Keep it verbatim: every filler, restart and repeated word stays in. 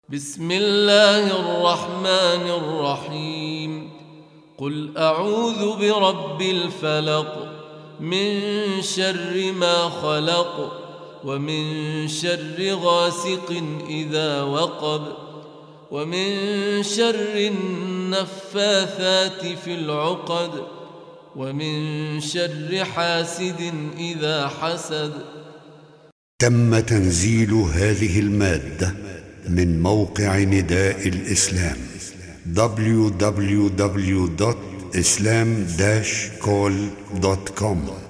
بسم الله الرحمن الرحيم. قل أعوذ برب الفلق من شر ما خلق ومن شر غاسق إذا وقب ومن شر النفاثات في العقد ومن شر حاسد إذا حسد. تم تنزيل هذه المادة من موقع نداء الإسلام دبليو دبليو دبليو دوت إسلام داش كول دوت كوم.